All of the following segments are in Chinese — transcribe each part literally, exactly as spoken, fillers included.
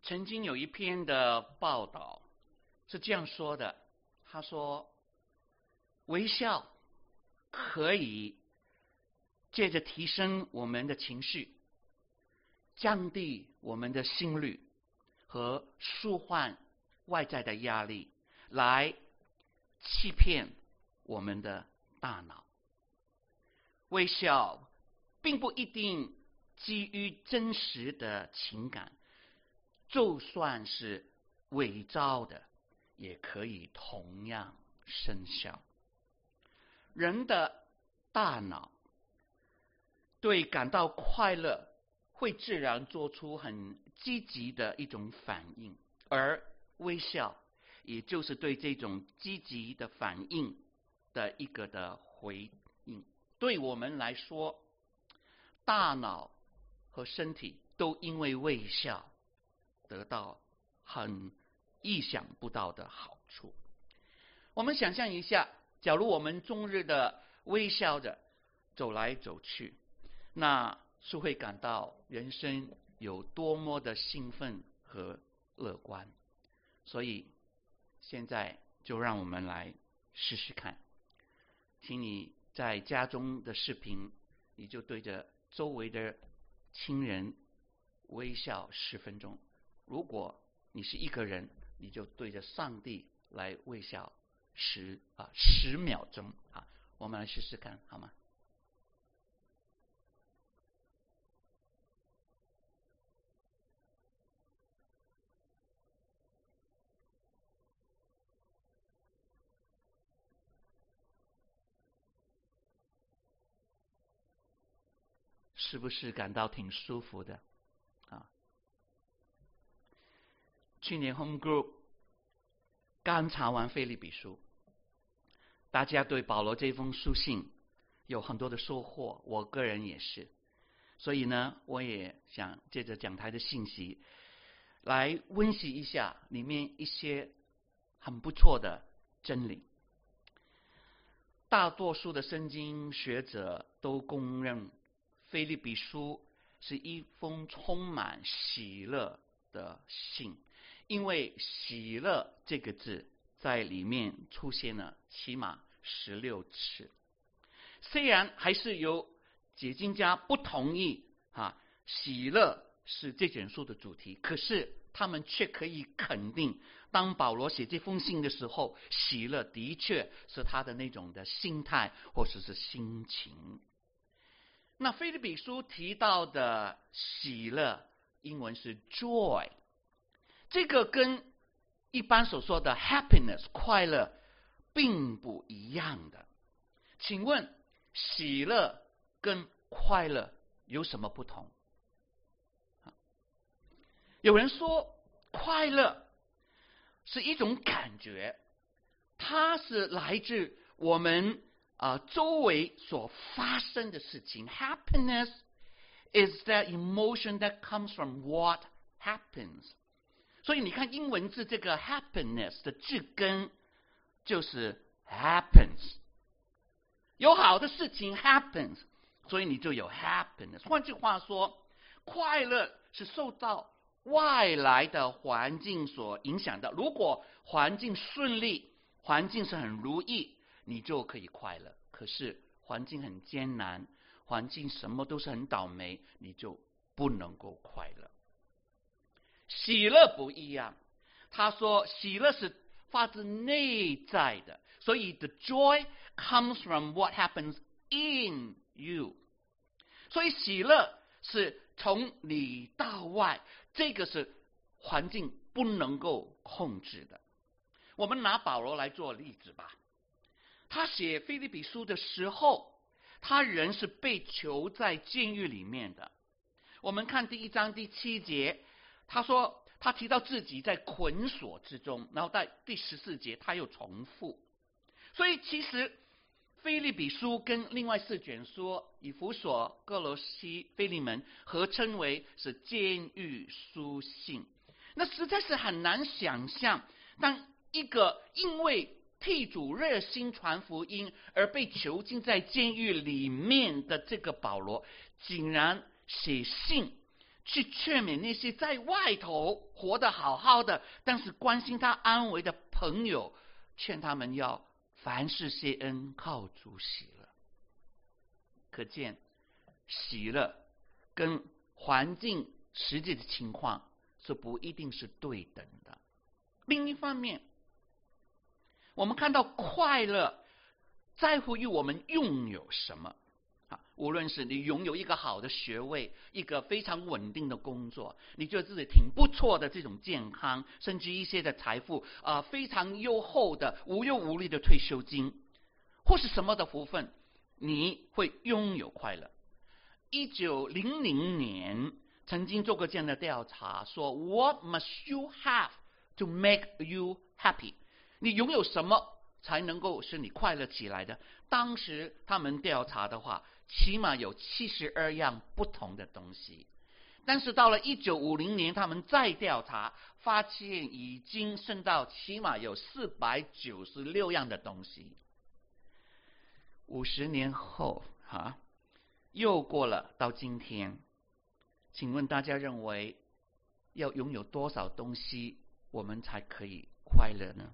曾经有一篇的报道是这样说的，他说微笑可以借着提升我们的情绪，降低我们的心率和舒缓外在的压力，来欺骗我们的大脑。微笑并不一定基于真实的情感，就算是伪造的，也可以同样生效。人的大脑对感到快乐会自然做出很积极的一种反应，而微笑也就是对这种积极的反应的一个的回应。对我们来说，大脑和身体都因为微笑得到很意想不到的好处。我们想象一下，假如我们终日的微笑着走来走去，那是会感到人生有多么的兴奋和乐观。所以现在就让我们来试试看，请你在家中的视频，你就对着周围的亲人微笑十分钟。如果你是一个人，你就对着上帝来微笑十啊十秒钟啊，我们来试试看，好吗？是不是感到挺舒服的啊？去年 Home Group 刚查完腓立比书，大家对保罗这封书信有很多的收获，我个人也是。所以呢，我也想借着讲台的信息来温习一下里面一些很不错的真理。大多数的圣经学者都公认腓立比书是一封充满喜乐的信，因为喜乐这个字在里面出现了起码十六次。虽然还是有解经家不同意啊，喜乐是这卷书的主题，可是他们却可以肯定，当保罗写这封信的时候，喜乐的确是他的那种的心态或者是心情。那腓立比书提到的喜乐，英文是 joy， 这个跟一般所说的 happiness 快乐并不一样的。请问喜乐跟快乐有什么不同？有人说快乐是一种感觉，它是来自我们啊、呃、周围所发生的事情。 Happiness is that emotion that comes from what happens。 所以你看英文字这个 happiness 的字根就是 happens， 有好的事情 happens， 所以你就有 happiness。 换句话说，快乐是受到外来的环境所影响的。如果环境顺利，环境是很如意，你就可以快乐。可是环境很艰难，环境什么都是很倒霉，你就不能够快乐。喜乐不一样，他说喜乐是发自内在的，所以 the joy comes from what happens in you。 所以喜乐是从里到外，这个是环境不能够控制的。我们拿保罗来做例子吧。他写腓立比书的时候，他人是被囚在监狱里面的。我们看第一章第七节，他说他提到自己在捆锁之中，然后在第十四节他又重复。所以其实腓立比书跟另外四卷书以弗所、歌罗西、腓利门合称为是监狱书信。那实在是很难想象，当一个因为替主热心传福音而被囚禁在监狱里面的这个保罗，竟然写信去劝勉那些在外头活得好好的，但是关心他安危的朋友，劝他们要凡事谢恩，靠主喜乐。可见喜乐跟环境实际的情况是不一定是对等的。另一方面，我们看到快乐在乎于我们拥有什么。无论是你拥有一个好的学位，一个非常稳定的工作，你觉得自己挺不错的这种健康，甚至一些的财富啊、呃，非常优厚的无忧无虑的退休金，或是什么的福分，你会拥有快乐。一九零零年曾经做过这样的调查，说 What must you have to make you happy？ 你拥有什么才能够使你快乐起来的？当时他们调查的话，起码有七十二样不同的东西。但是到了一九五零年，他们再调查，发现已经升到起码有四百九十六样的东西。五十年后啊，又过了到今天，请问大家认为要拥有多少东西我们才可以快乐呢？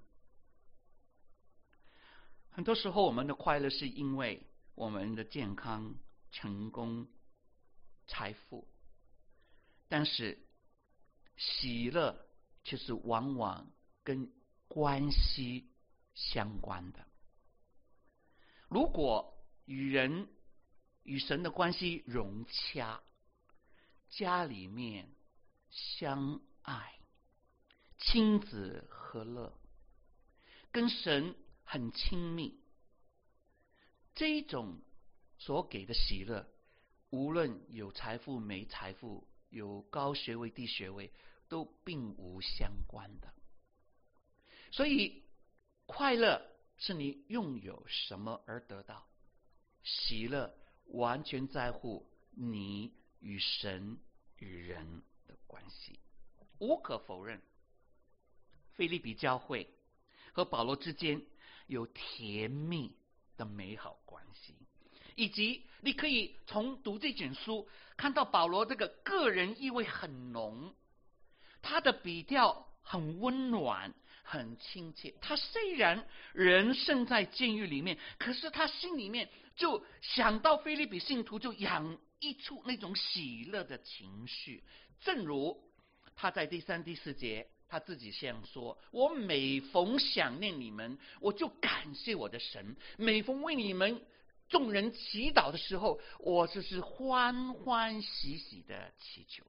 很多时候我们的快乐是因为我们的健康、成功、财富，但是喜乐却是往往跟关系相关的。如果与人与神的关系融洽，家里面相爱，亲子和乐，跟神很亲密，这一种所给的喜乐，无论有财富没财富，有高学位低学位，都并无相关的。所以快乐是你拥有什么而得到，喜乐完全在乎你与神与人的关系。无可否认，腓立比教会和保罗之间有甜蜜的美好关系，以及你可以从读这卷书看到保罗这个个人意味很浓，他的笔调很温暖很亲切。他虽然人身在监狱里面，可是他心里面就想到腓立比信徒，就洋溢出那种喜乐的情绪。正如他在第三第四节他自己这样说，我每逢想念你们，我就感谢我的神，每逢为你们众人祈祷的时候，我就是欢欢喜喜的祈求。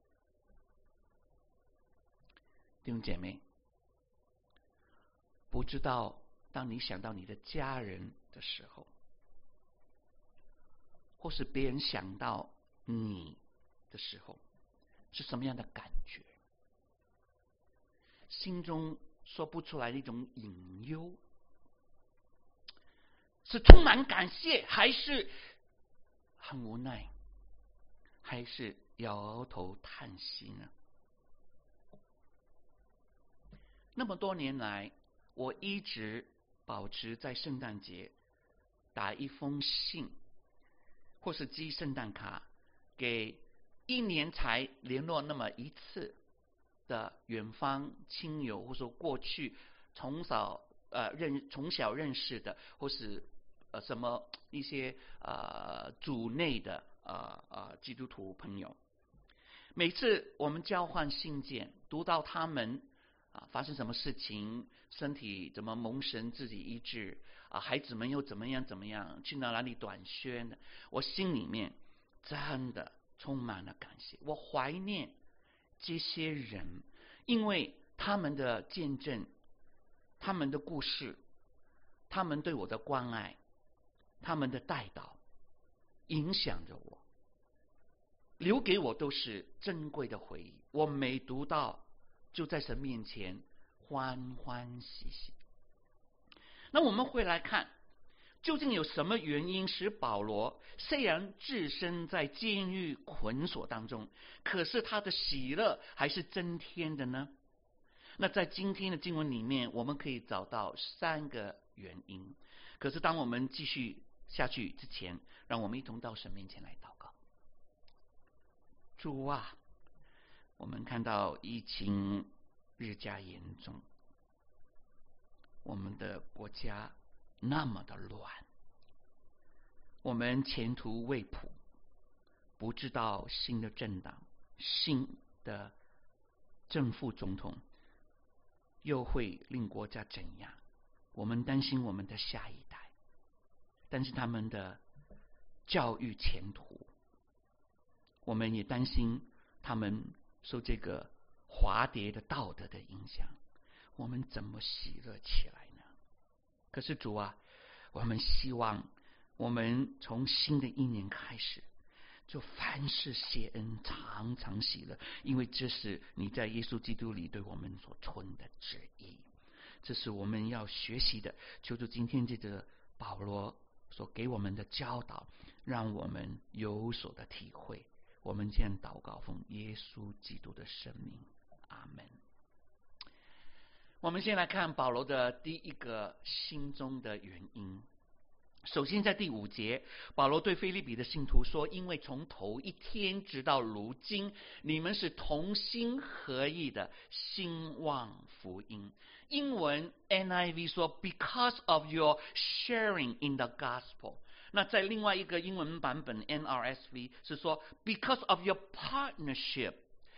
弟兄姐妹，不知道当你想到你的家人的时候，或是别人想到你的时候，是什么样的感觉？心中说不出来的一种隐忧，是充满感谢，还是很无奈，还是摇头叹息呢？那么多年来，我一直保持在圣诞节打一封信，或是寄圣诞卡给一年才联络那么一次的远方亲友，或者说过去从小呃认从小认识的，或是呃什么一些呃组内的呃呃基督徒朋友。每次我们交换信件，读到他们啊发生什么事情，身体怎么蒙神自己医治啊，孩子们又怎么样怎么样，去哪里短宣，我心里面真的充满了感谢。我怀念这些人，因为他们的见证，他们的故事，他们对我的关爱，他们的带导，影响着我，留给我都是珍贵的回忆。我每读到，就在神面前欢欢喜喜。那我们会来看，究竟有什么原因使保罗虽然置身在监狱捆锁当中，可是他的喜乐还是增添的呢？那在今天的经文里面，我们可以找到三个原因。可是当我们继续下去之前，让我们一同到神面前来祷告。主啊， 我们看到疫情日加严重，我们的国家那么的乱，我们前途未卜，不知道新的政党、新的正副总统又会令国家怎样，我们担心我们的下一代，但是他们的教育前途，我们也担心他们受这个滑跌的道德的影响，我们怎么喜乐起来呢？可是主啊，我们希望我们从新的一年开始，就凡事谢恩，常常喜乐，因为这是你在耶稣基督里对我们所存的旨意，这是我们要学习的。求主今天这个保罗所给我们的教导，让我们有所的体会。我们这样祷告，奉耶稣基督的圣名，阿们。我们先来看保罗的第一个心中的原因。首先在第五节，保罗对腓立比的信徒说，因为从头一天直到如今，你们是同心合意的兴旺福音。英文 N I V 说 because of your sharing in the gospel。 那在另外一个英文版本 N R S V 是说 because of your partnership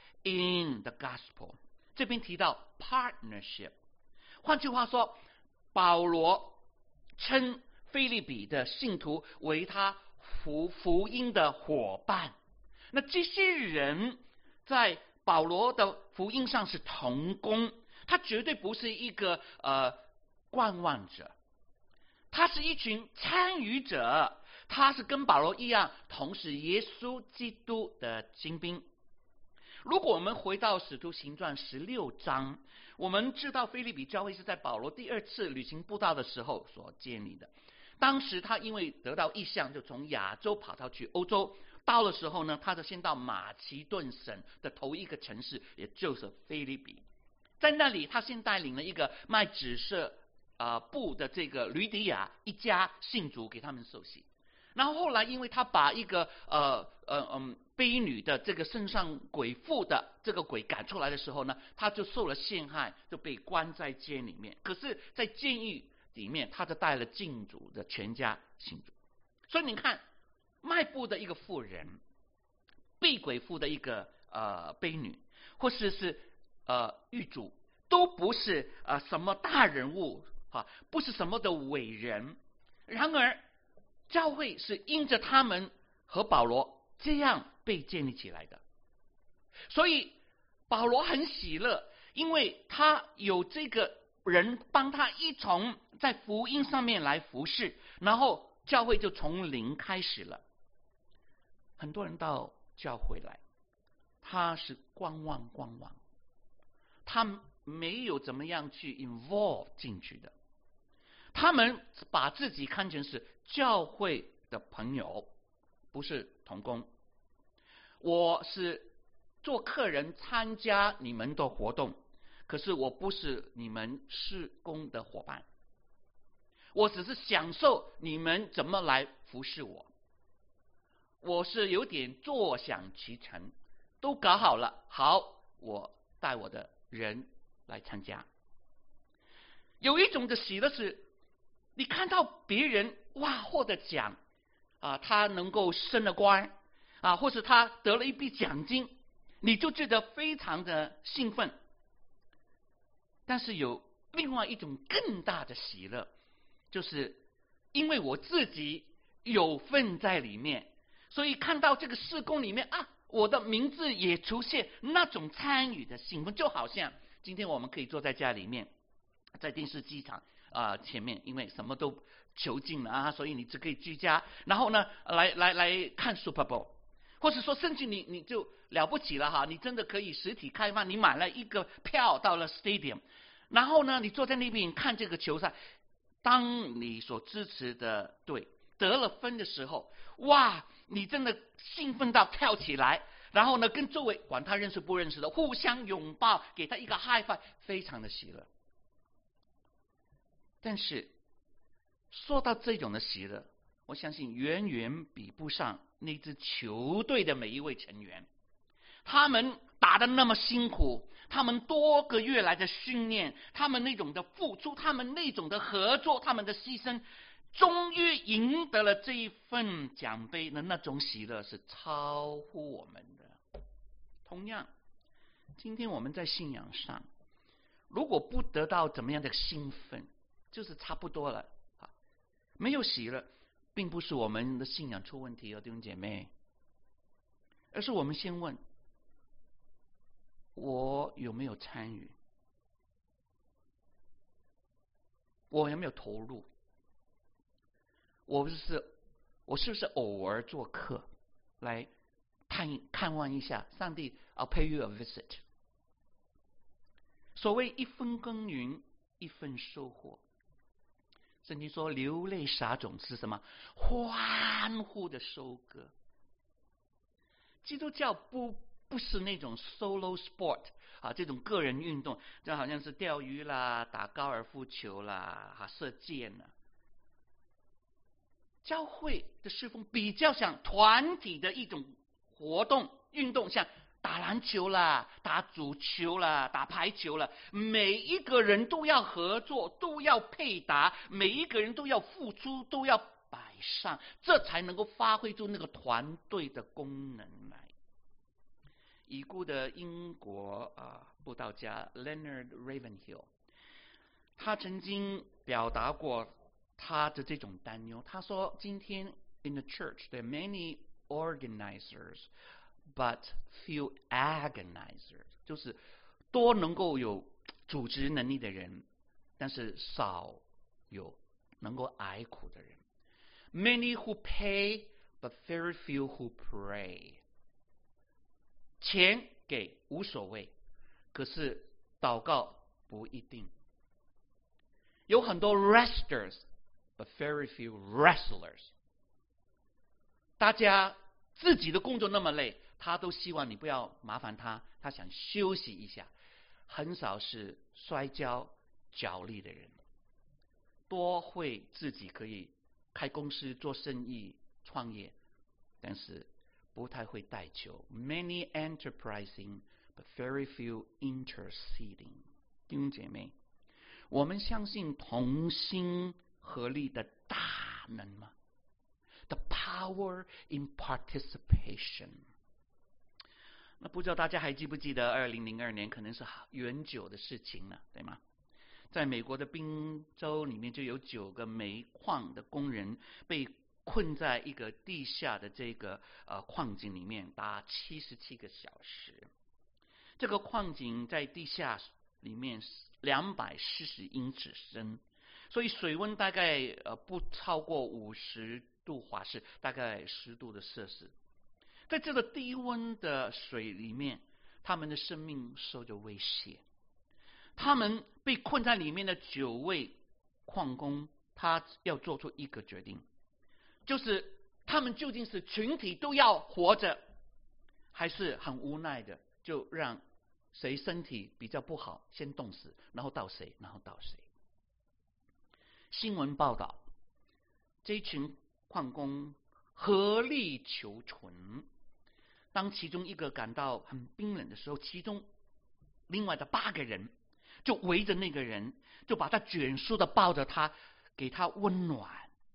in the gospel。 这边提到 partnership， 换句话说，保罗称腓立比的信徒为他福福音的伙伴。那这些人在保罗的福音上是同工，他绝对不是一个呃观望者，他是一群参与者，他是跟保罗一样同是耶稣基督的精兵。如果我们回到使徒行传十六章，我们知道腓立比教会是在保罗第二次旅行布道的时候所建立的。当时他因为得到异象，就从亚洲跑到去欧洲，到的时候呢，他就先到马其顿省的头一个城市，也就是腓立比。在那里他先带领了一个卖紫色、呃、布的这个吕底亚一家信主，给他们受洗。然后后来因为他把一个呃呃嗯卑女的这个身上鬼附的这个鬼赶出来的时候呢，他就受了陷害，就被关在监里面。可是在监狱里面，他就带了禁主的全家信主。所以你看，卖布的一个妇人，被鬼附的一个呃卑女，或是是呃狱主，都不是呃什么大人物啊，不是什么的伟人。然而教会是因着他们和保罗这样被建立起来的。所以保罗很喜乐，因为他有这个人帮他一同在福音上面来服侍，然后教会就从零开始了。很多人到教会来，他是观望观望，他没有怎么样去 involve 进去的。他们把自己看成是教会的朋友，不是同工。我是做客人参加你们的活动，可是我不是你们事工的伙伴，我只是享受你们怎么来服侍我。我是有点坐享其成，都搞好了，好，我带我的人来参加。有一种的喜乐是，你看到别人哇获得奖啊，他能够升了官啊，或是他得了一笔奖金，你就觉得非常的兴奋。但是有另外一种更大的喜乐，就是因为我自己有份在里面，所以看到这个事工里面啊，我的名字也出现，那种参与的兴奋，就好像今天我们可以坐在家里面，在电视机场啊、呃、前面，因为什么都囚禁了啊，所以你只可以居家，然后呢来来来看 Super Bowl， 或者说甚至你你就了不起了哈，你真的可以实体开放，你买了一个票到了 Stadium， 然后呢你坐在那边看这个球赛，当你所支持的队得了分的时候，哇，你真的兴奋到跳起来，然后呢跟周围管他认识不认识的互相拥抱，给他一个 high five， 非常的喜乐。但是说到这种的喜乐，我相信远远比不上那支球队的每一位成员，他们打得那么辛苦，他们多个月来的训练，他们那种的付出，他们那种的合作，他们的牺牲，终于赢得了这一份奖杯的那种喜乐是超乎我们的。同样，今天我们在信仰上如果不得到怎么样的兴奋，就是差不多了，没有喜乐，并不是我们的信仰出问题哦，弟兄姐妹，而是我们先问，我有没有参与？我有没有投入？我是我是不是偶尔做客来看看望一下上帝 I'll pay you a visit。 所谓一分耕耘一分收获，圣经说流泪撒种是什么？欢呼的收割。基督教不不是那种 solo sport 啊，这种个人运动，就好像是钓鱼啦、打高尔夫球啦、啊、射箭啦。教会的侍奉比较像团体的一种活动运动，像打篮球啦、打足球啦、打排球啦，每一个人都要合作，都要配搭，每一个人都要付出，都要摆上，这才能够发挥出那个团队的功能来。已故的英国啊布道家 Leonard Ravenhill， 他曾经表达过他的这种担忧。他说，今天 in the church there are many organizers but few agonizers， 就是多能够有组织能力的人，但是少有能够挨苦的人。 Many who pay but very few who pray。 钱给无所谓，可是祷告不一定。有很多 resters but very few wrestlers。 大家自己的工作那么累，他都希望你不要麻烦他，他想休息一下。很少是摔跤角力的人，多会自己可以开公司做生意创业，但是不太会带球。 Many enterprising but very few interceding。 弟兄姐妹，我们相信同心合力的大能吗？ The power in participation。 那不知道大家还记不记得二零零二年，可能是远久的事情了，对吗？在美国的宾州里面，就有九个煤矿的工人被困在一个地下的这个呃矿井里面达七十七个小时。这个矿井在地下里面两百四十英尺深，所以水温大概呃不超过五十度华氏，大概十度的摄氏。在这个低温的水里面，他们的生命受着威胁。他们被困在里面的九位矿工，他要做出一个决定，就是他们究竟是群体都要活着，还是很无奈的就让谁身体比较不好先冻死，然后到谁，然后到谁。新闻报道，这一群矿工合力求存，当其中一个感到很冰冷的时候，其中另外的八个人就围着那个人，就把他卷缩的抱着他，给他温暖。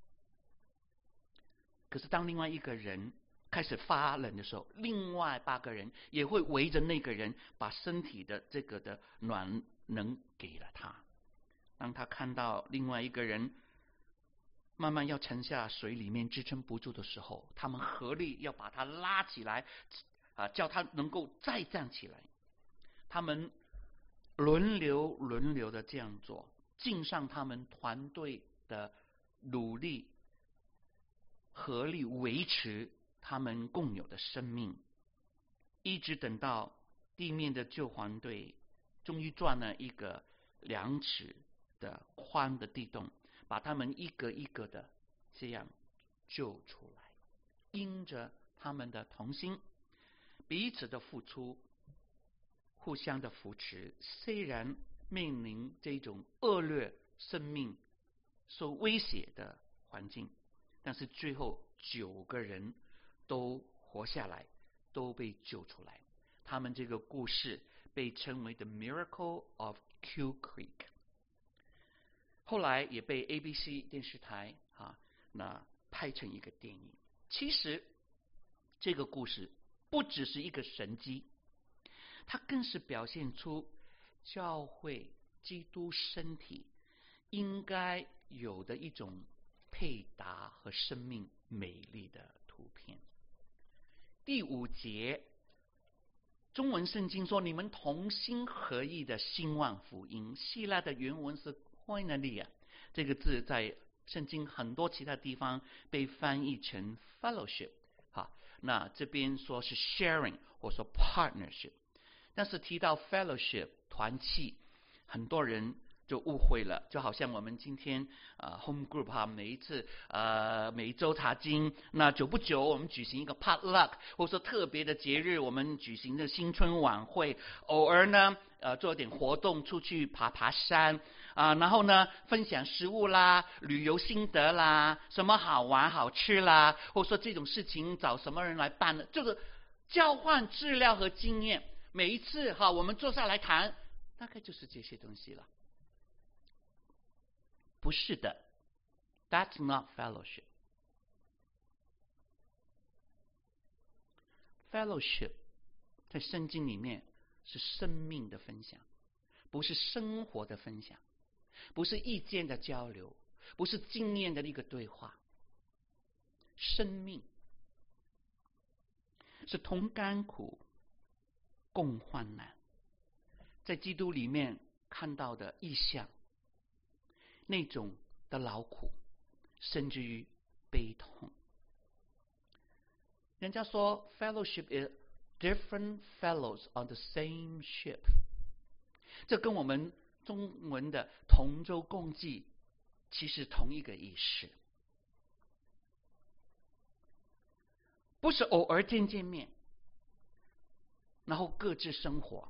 可是当另外一个人开始发冷的时候，另外八个人也会围着那个人，把身体的这个的暖能给了他。当他看到另外一个人慢慢要沉下水里面支撑不住的时候，他们合力要把他拉起来，啊，叫他能够再站起来。他们轮流轮流的这样做，尽上他们团队的努力，合力维持他们共有的生命，一直等到地面的救援队终于钻了一个两尺的宽的地洞，把他们一个一个的这样救出来。因着他们的同心，彼此的付出，互相的扶持，虽然面临这种恶劣生命受威胁的环境，但是最后九个人都活下来，都被救出来。 他们这个故事被称为 The Miracle of Q Creek， 后来也被 A B C 电视台啊那拍成一个电影。其实这个故事不只是一个神迹，它更是表现出教会基督身体应该有的一种配搭和生命美丽的图片。第五节中文圣经说，你们同心合意的兴旺福音。希腊的原文是 koinonia， 这个字在圣经很多其他地方被翻译成 fellowship， 那这边说是 sharing 或说 partnership， 但是提到 fellowship 团契，很多人就误会了，就好像我们今天呃 home group 哈，每一次呃每一周查经，那久不久我们举行一个 potluck， 或者说特别的节日，我们举行的新春晚会，偶尔呢呃做点活动，出去爬爬山啊、呃，然后呢分享食物啦、旅游心得啦、什么好玩好吃啦，或者说这种事情找什么人来办呢？就是交换资料和经验。每一次哈，我们坐下来谈，大概就是这些东西了。不是的 ，That's not fellowship. Fellowship 在圣经里面是生命的分享，不是生活的分享，不是意见的交流，不是经验的一个对话。生命是同甘苦，共患难，在基督里面看到的意象。那种的劳苦，甚至于悲痛。人家说 fellowship is different fellows on the same ship， 这跟我们中文的同舟共济其实同一个意思，不是偶尔见见面，然后各自生活，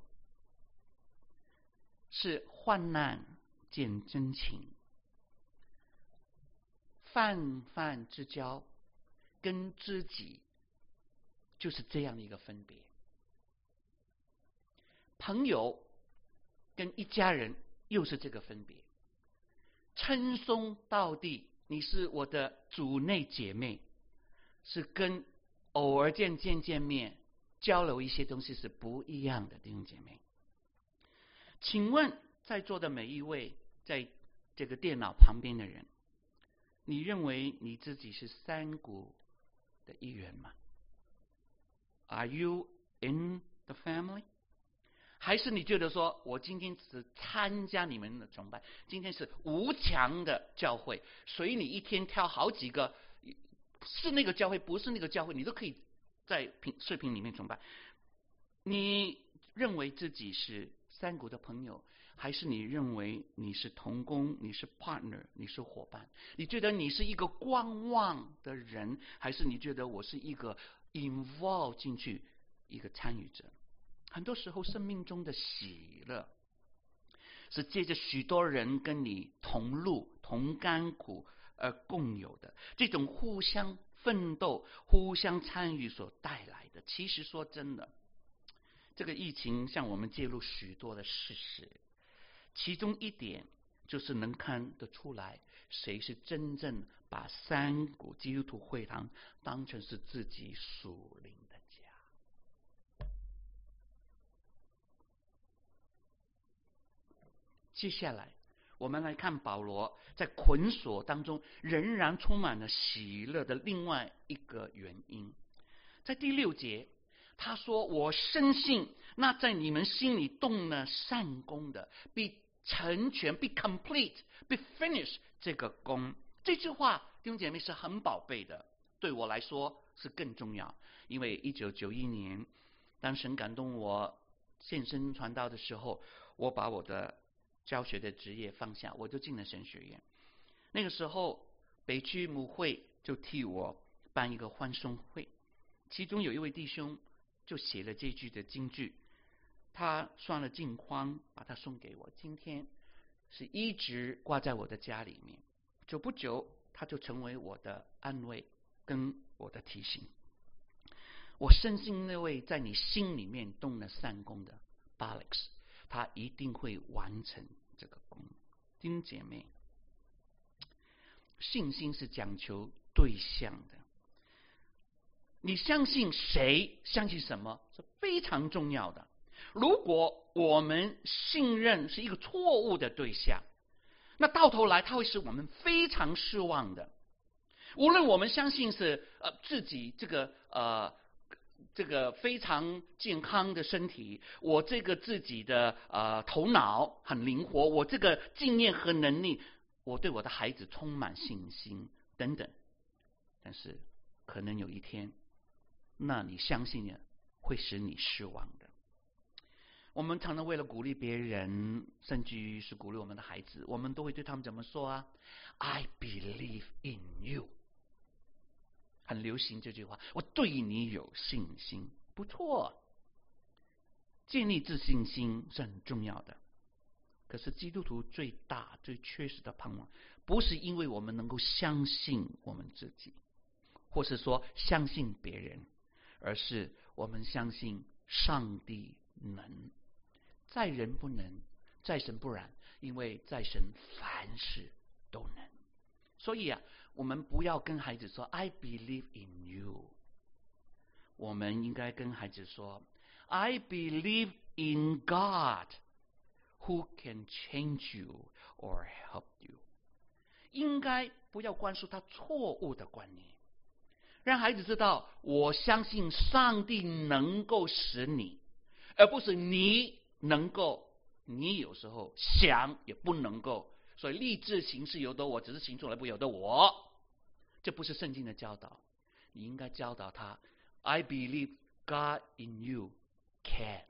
是患难见真情。泛泛之交跟知己就是这样的一个分别。朋友跟一家人又是这个分别。称兄道弟，你是我的主内姐妹，是跟偶尔见见见面交流一些东西是不一样的，弟兄姐妹。请问在座的每一位在这个电脑旁边的人，你认为你自己是三股的一员吗？ Are you in the family？ 还是你觉得说我今天只是参加你们的崇拜，今天是无墙的教会，所以你一天挑好几个，是那个教会不是那个教会，你都可以在视频里面崇拜。你认为自己是三股的朋友，还是你认为你是同工，你是 partner， 你是伙伴？你觉得你是一个观望的人，还是你觉得我是一个 involve 进去一个参与者？很多时候生命中的喜乐是借着许多人跟你同路同甘苦而共有的，这种互相奋斗互相参与所带来的。其实说真的，这个疫情向我们揭露许多的事实，其中一点就是能看得出来谁是真正把三股基督徒会堂当成是自己属灵的家。接下来我们来看保罗在捆锁当中仍然充满了喜乐的另外一个原因。在第六节他说，我深信那在你们心里动了善功的必成全，必 complete， 必 finish 这个功。这句话弟兄姐妹是很宝贝的，对我来说是更重要。因为一九九一年当神感动我献身传道的时候，我把我的教学的职业放下，我就进了神学院。那个时候北区母会就替我办一个欢送会，其中有一位弟兄就写了这句的金句，他算了镜框把它送给我，今天是一直挂在我的家里面，久不久他就成为我的安慰跟我的提醒。 我深信那位在你心里面动了善功的巴勒斯，他一定会完成这个功。弟兄姐妹，信心是讲求对象的。你相信谁，相信什么是非常重要的。如果我们信任是一个错误的对象，那到头来它会使我们非常失望的。无论我们相信是呃自己这个呃这个非常健康的身体，我这个自己的呃头脑很灵活，我这个经验和能力，我对我的孩子充满信心等等，但是可能有一天，那你相信的会使你失望的。我们常常为了鼓励别人，甚至于是鼓励我们的孩子，我们都会对他们怎么说啊 ？I believe in you。很流行这句话，我对你有信心，不错。建立自信心是很重要的。可是基督徒最大、最缺失的盼望，不是因为我们能够相信我们自己，或是说相信别人，而是我们相信上帝能。在人不能，在神不然，因为在神凡事都能。所以啊，我们不要跟孩子说 I believe in you， 我们应该跟孩子说 I believe in God who can change you or help you。 应该不要灌输他错误的观念，让孩子知道我相信上帝能够使你，而不是你能够，你有时候想也不能够。所以立志行事由得我，只是行出来不由得我，这不是圣经的教导。你应该教导他 I believe God in you can。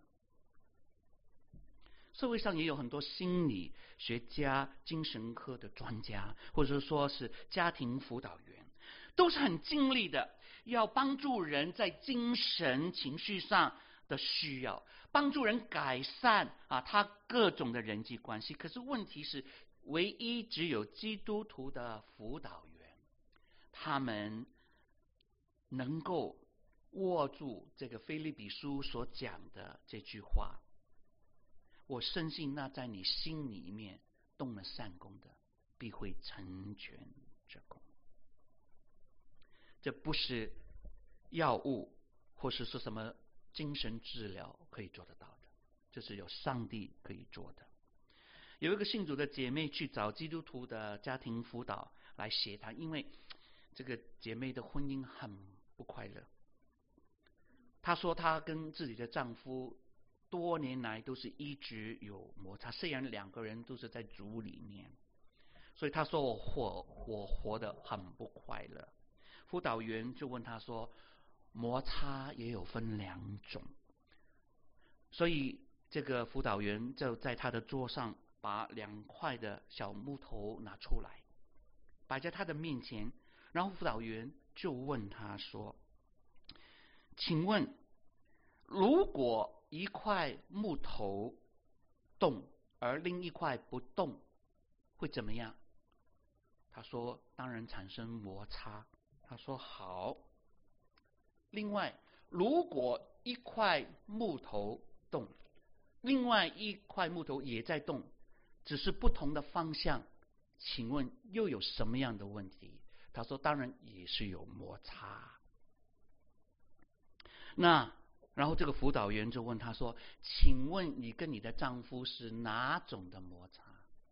社会上也有很多心理学家、精神科的专家，或者说是家庭辅导员，都是很尽力的要帮助人在精神情绪上的需要，帮助人改善啊他各种的人际关系。可是问题是，唯一只有基督徒的辅导员，他们能够握住这个腓立比书所讲的这句话，我深信那在你心里面动了善功的，必会成全这功。这不是药物或是说什么精神治疗可以做得到的，这是有上帝可以做的。有一个信主的姐妹去找基督徒的家庭辅导来协谈，因为这个姐妹的婚姻很不快乐。她说她跟自己的丈夫多年来都是一直有摩擦，虽然两个人都是在主里面，所以她说我活我活得很不快乐。辅导员就问她说，摩擦也有分两种，所以这个辅导员就在她的桌上把两块的小木头拿出来，摆在他的面前，然后辅导员就问他说，请问如果一块木头动而另一块不动会怎么样？他说当然产生摩擦。他说好。另外如果一块木头动，另外一块木头也在动，只是不同的方向，请问又有什么样的问题？他说当然也是有摩擦。那然后这个辅导员就问他说，请问你跟你的丈夫是哪种的摩擦？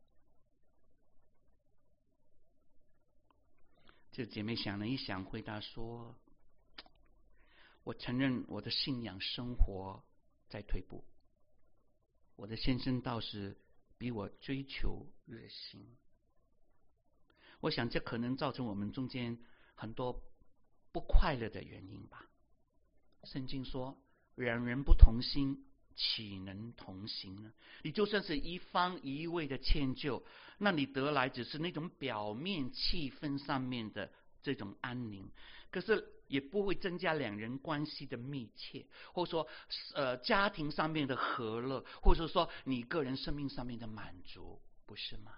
这姐妹想了一想，回答说，我承认我的信仰生活在退步，我的先生倒是比我追求热心。我想这可能造成我们中间很多不快乐的原因吧。圣经说两人不同心，岂能同行呢？你就算是一方一味的迁就，那你得来只是那种表面气氛上面的这种安宁，可是也不会增加两人关系的密切，或者说呃家庭上面的和乐，或者说你个人生命上面的满足，不是吗？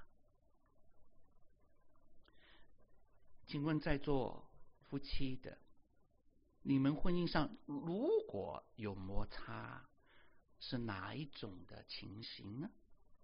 请问在座夫妻的， 你们婚姻上如果有摩擦，是哪一种的情形呢？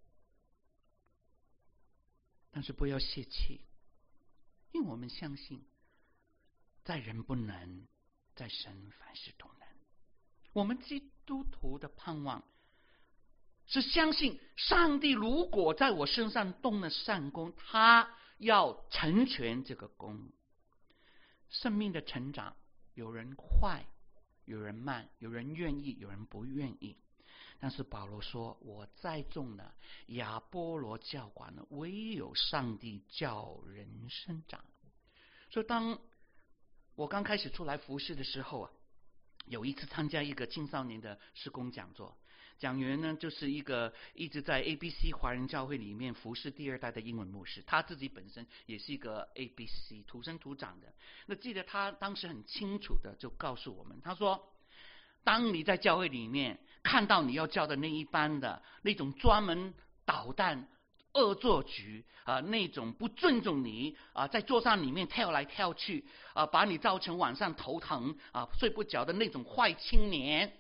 但是不要泄气，因为我们相信，在人不能，在神凡事都能。我们基督徒的盼望是相信上帝如果在我身上动了善功，他要成全这个功。生命的成长，有人快，有人慢，有人愿意，有人不愿意。但是保罗说，我栽种了，亚波罗浇灌了，唯有上帝叫人生长。所以当我刚开始出来服侍的时候啊，有一次参加一个青少年的事工讲座，讲员呢就是一个一直在 A B C 华人教会里面服侍第二代的英文牧师，他自己本身也是一个 A B C 土生土长的。那记得他当时很清楚的就告诉我们，他说，当你在教会里面看到你要教的那一班的那种专门捣蛋恶作剧啊、呃，那种不尊重你啊、呃，在桌上里面跳来跳去啊、呃，把你造成晚上头疼啊、呃、睡不着的那种坏青年，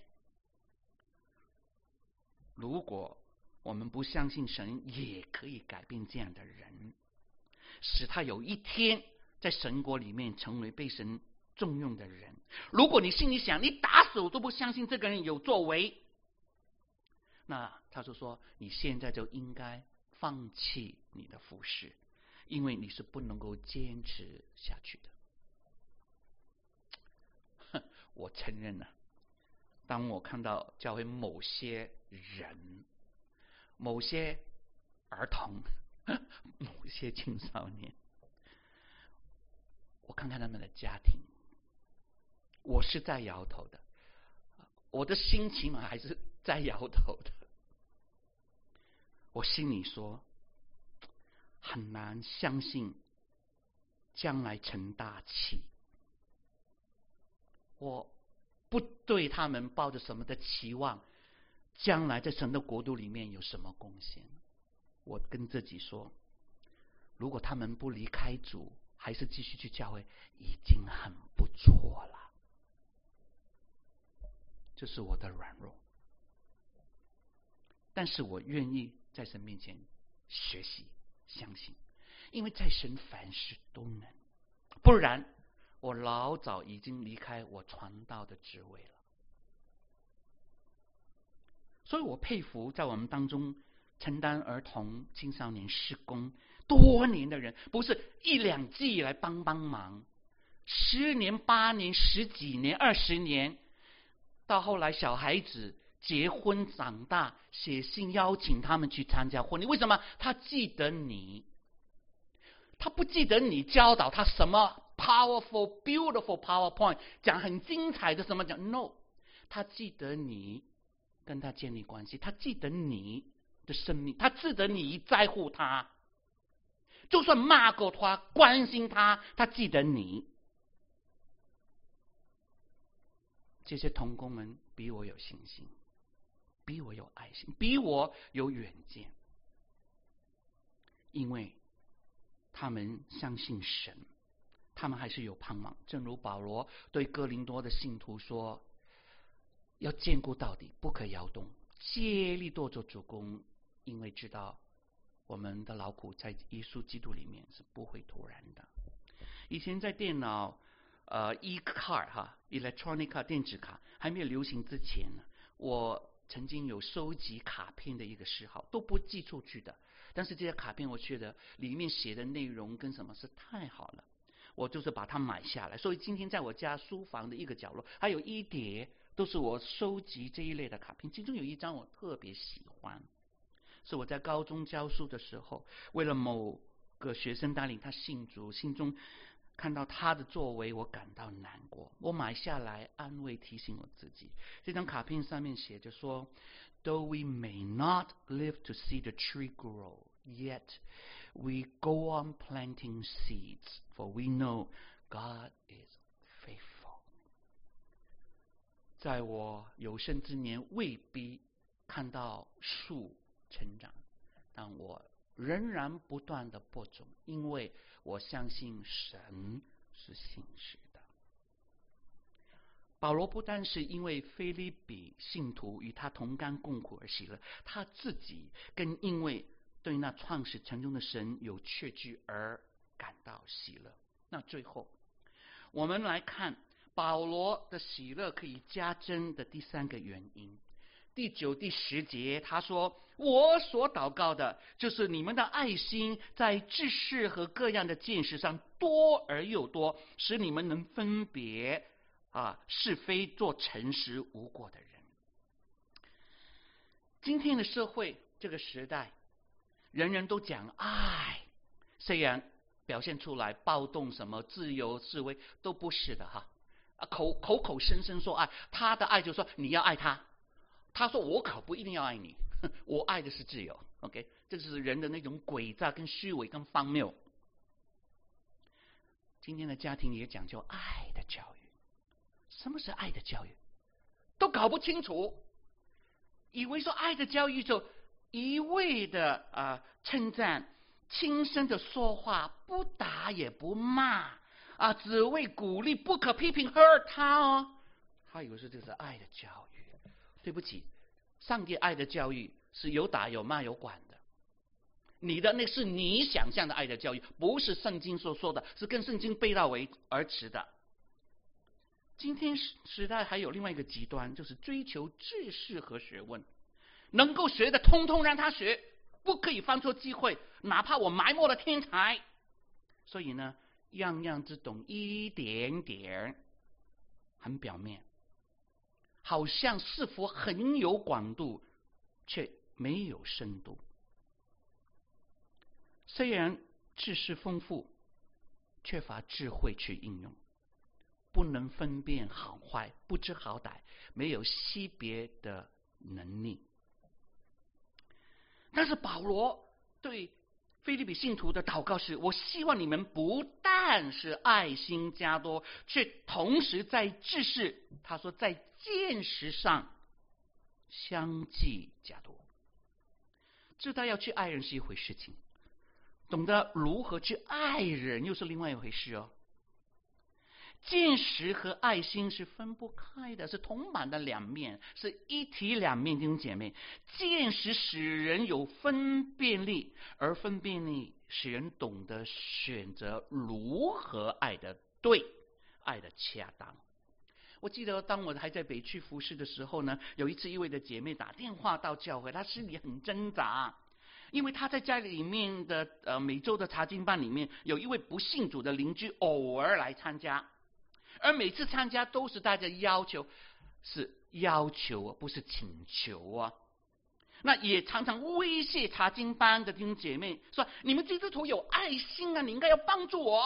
如果我们不相信神也可以改变这样的人，使他有一天在神国里面成为被神重用的人，如果你心里想你打死我都不相信这个人有作为，那他就说你现在就应该放弃你的服事，因为你是不能够坚持下去的。我承认了，当我看到教会某些人、某些儿童、某些青少年，我看看他们的家庭，我是在摇头的，我的心情还是在摇头的。我心里说，很难相信将来成大器。我不对他们抱着什么的期望，将来在神的国度里面有什么贡献。我跟自己说，如果他们不离开主，还是继续去教会，已经很不错了。这是我的软弱，但是我愿意在神面前学习相信，因为在神凡事都能，不然我老早已经离开我传道的职位了。所以我佩服在我们当中承担儿童青少年事工多年的人，不是一两季来帮帮忙，十年八年十几年二十年，到后来小孩子结婚长大，写信邀请他们去参加婚礼。为什么？他记得你，他不记得你教导他什么 powerful beautiful PowerPoint 讲很精彩的什么讲 no， 他记得你跟他建立关系，他记得你的生命，他记得你在乎他，就算骂过他关心他，他记得你。这些同工们比我有信心，比我有爱心，比我有远见，因为他们相信神，他们还是有盼望。正如保罗对哥林多的信徒说，要坚固到底，不可摇动，竭力多做主工，因为知道我们的劳苦在耶稣基督里面是不会突然的。以前在电脑呃 e-card 哈 electronic card 电子卡还没有流行之前呢，我曾经有收集卡片的一个嗜好，都不寄出去的。但是这些卡片我觉得里面写的内容跟什么是太好了，我就是把它买下来。所以今天在我家书房的一个角落还有一叠都是我收集这一类的卡片，其中有一张我特别喜欢，是我在高中教书的时候，为了某个学生带领他信主，心中看到他的作为，我感到难过，我买下来安慰提醒我自己。这张卡片上面写着说， Though we may not live to see the tree grow, yet we go on planting seeds, for we know God is faithful。 在我有生之年未必看到树成长，但我仍然不断的播种，因为我相信神是信实的。 保罗不单是因为腓立比信徒与他同甘共苦而喜乐，他自己更因为对那创始成终的神有确据而感到喜乐。那最后我们来看保罗的喜乐可以加增的第三个原因。第九、第十节他说，我所祷告的就是你们的爱心在知识和各样的见识上多而又多，使你们能分别啊是非，做诚实无过的人。今天的社会，这个时代，人人都讲爱，虽然表现出来暴动什么自由示威都不是的哈，口口口声声说爱，他的爱就说你要爱他，他说我可不一定要爱你，我爱的是自由。 OK， 这是人的那种诡诈跟虚伪跟荒谬。今天的家庭也讲究爱的教育，什么是爱的教育都搞不清楚，以为说爱的教育就一味的啊称赞，轻声的说话，不打也不骂啊，只为鼓励，不可批评 hurt 他哦。他以为是这是爱的教育。对不起，上帝爱的教育是有打有骂有管的，你的那是你想象的爱的教育，不是圣经所说的，是跟圣经背道而驰的。今天时代还有另外一个极端，就是追求知识和学问，能够学的通通让他学，不可以放错机会，哪怕我埋没了天才。所以呢，样样只懂一点点，很表面，好像似乎很有广度，却没有深度。虽然知识丰富，缺乏智慧去应用，不能分辨好坏，不知好歹，没有识别的能力。但是保罗对腓立比信徒的祷告是，我希望你们不但是爱心加多，却同时在知识，他说在见识上相继加多。知道要去爱人是一回事情，懂得如何去爱人又是另外一回事哦。见识和爱心是分不开的，是铜板的两面，是一体两面。弟兄姐妹，见识使人有分辨力，而分辨力使人懂得选择如何爱的对，爱的恰当。我记得当我还在北区服侍的时候呢，有一次一位的姐妹打电话到教会，她心里很挣扎，因为她在家里面的呃每周的查经班里面，有一位不信主的邻居偶尔来参加，而每次参加都是带着要求，是要求不是请求啊。那也常常威胁查经班的弟兄姐妹说，你们基督徒有爱心啊，你应该要帮助我。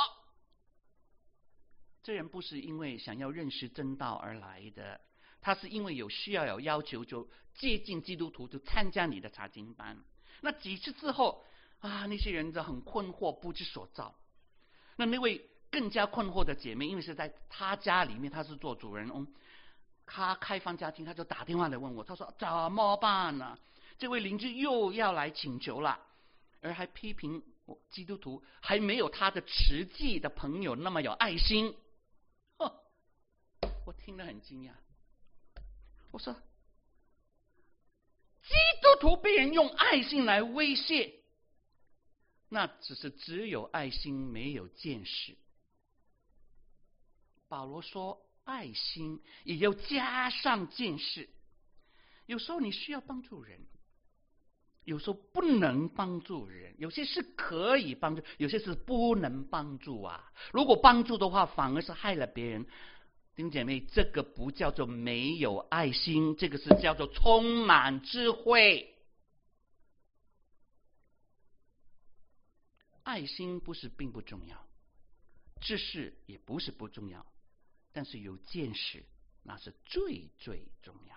这人不是因为想要认识真道而来的，他是因为有需要有要求就接近基督徒，就参加你的查经班。那几次之后啊，那些人就很困惑，不知所措。那那位更加困惑的姐妹，因为是在她家里面，她是做主人翁，她开放家庭，她就打电话来问我，她说怎么办呢？这位邻居又要来请求了，而还批评基督徒还没有他的实际的朋友那么有爱心。哦，我听得很惊讶，我说基督徒被人用爱心来威胁，那只是只有爱心没有见识。保罗说爱心也要加上见识。有时候你需要帮助人，有时候不能帮助人，有些是可以帮助，有些是不能帮助啊。如果帮助的话，反而是害了别人。弟兄姐妹，这个不叫做没有爱心，这个是叫做充满智慧。爱心不是并不重要，知识也不是不重要，但是有见识那是最最重要。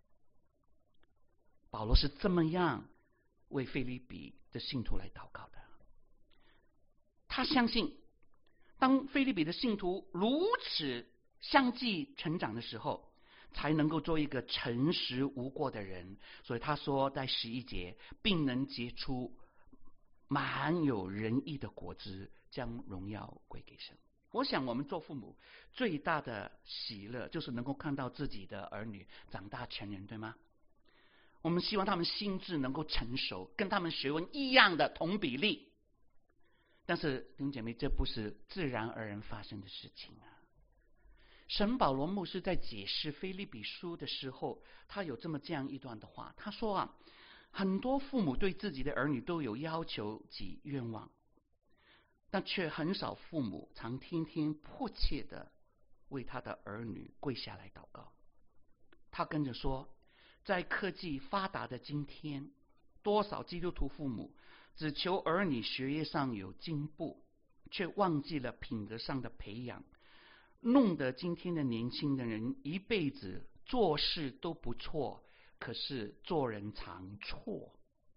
保罗是这么样为腓立比的信徒来祷告的。他相信当腓立比的信徒如此相继成长的时候，才能够做一个诚实无过的人。所以他说在十一节，并能结出满有仁义的果子，将荣耀归给神。 我想我们做父母最大的喜乐就是能够看到自己的儿女长大成人，对吗？我们希望他们心智能够成熟，跟他们学问一样的同比例。但是弟兄姐妹，这不是自然而然发生的事情啊。神保罗牧师在解释腓立比书的时候，他有这么这样一段的话，他说啊，很多父母对自己的儿女都有要求及愿望，但却很少父母常天天迫切的为他的儿女跪下来祷告。他跟着说，在科技发达的今天，多少基督徒父母只求儿女学业上有进步，却忘记了品格上的培养，弄得今天的年轻的人一辈子做事都不错，可是做人常错。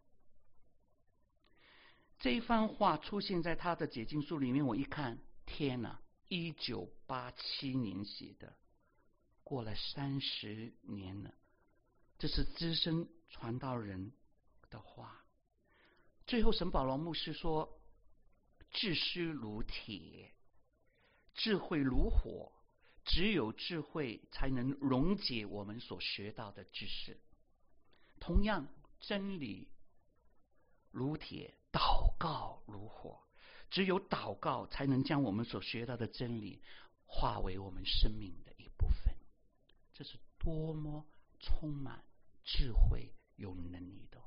这一番话出现在他的解经书里面，我一看，天哪，一九八七年写的，过了三十年了，这是资深传道人的话。最后神保罗牧师说，知识如铁，智慧如火，只有智慧才能溶解我们所学到的知识。同样，真理如铁，祷告如火，只有祷告才能将我们所学到的真理化为我们生命的一部分。这是多么充满智慧有能力的话。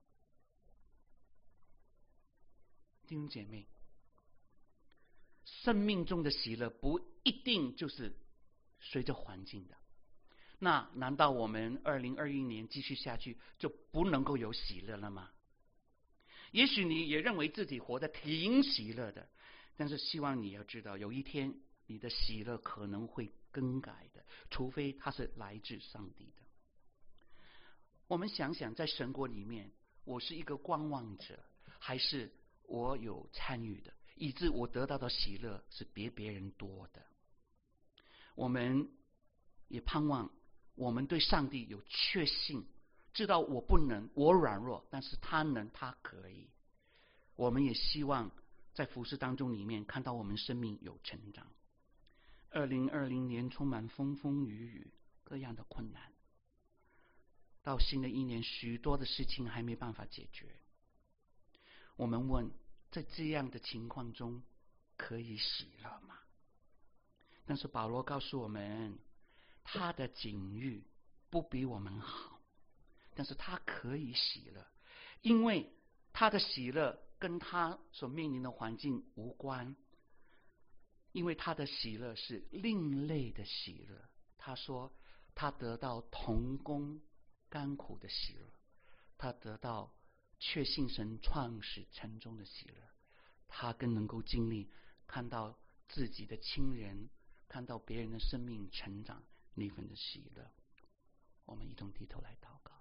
弟兄姐妹，生命中的喜乐不一定就是随着环境的，那难道我们二零二一年继续下去就不能够有喜乐了吗？也许你也认为自己活得挺喜乐的，但是希望你要知道，有一天你的喜乐可能会更改的，除非它是来自上帝的。我们想想，在神国里面，我是一个观望者，还是我有参与的，以致我得到的喜乐是比别人多的。我们也盼望我们对上帝有确信，知道我不能，我软弱，但是他能，他可以。我们也希望在服事当中里面看到我们生命有成长。二零二零年充满风风雨雨，各样的困难，到新的一年许多的事情还没办法解决。我们问，在这样的情况中可以喜乐吗？但是保罗告诉我们，他的境遇不比我们好，但是他可以喜乐，因为他的喜乐跟他所面临的环境无关，因为他的喜乐是另类的喜乐。他说他得到同工甘苦的喜乐，他得到确信神创始成终的喜乐，他更能够经历看到自己的亲人，看到别人的生命成长那份的喜乐。我们一同低头来祷告。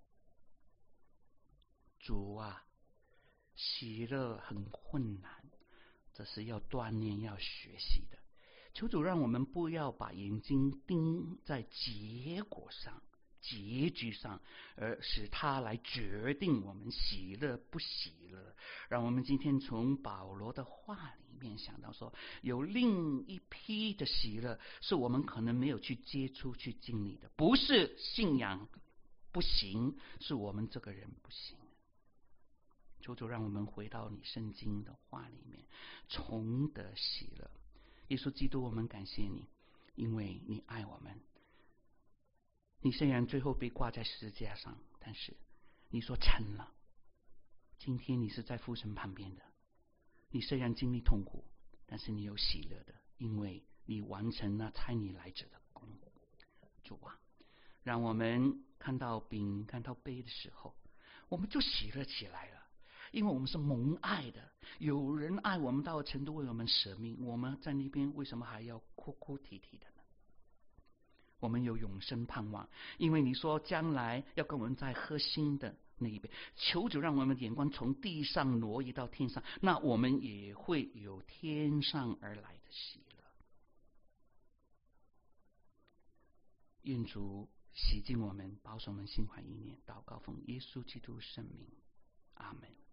主啊，喜乐很困难，这是要锻炼要学习的。求主让我们不要把眼睛盯在结果上结局上，而使它来决定我们喜乐不喜乐。让我们今天从保罗的话里面想到说，有另一批的喜乐是我们可能没有去接触去经历的，不是信仰不行，是我们这个人不行。求主让我们回到你圣经的话里面，重得喜乐。耶稣基督，我们感谢你，因为你爱我们。你虽然最后被挂在十字架上，但是你说成了。今天你是在父神旁边的，你虽然经历痛苦，但是你有喜乐的，因为你完成了差你来者的功。主啊，让我们看到饼看到杯的时候，我们就喜乐起来了，因为我们是蒙爱的，有人爱我们到程度为我们舍命，我们在那边为什么还要哭哭啼啼的呢？我们有永生盼望，因为你说将来要跟我们再喝新的那一杯。求主让我们的眼光从地上挪移到天上，那我们也会有天上而来的喜乐。愿主洗净我们，保守我们心怀意念，祷告奉耶稣基督圣名，阿门。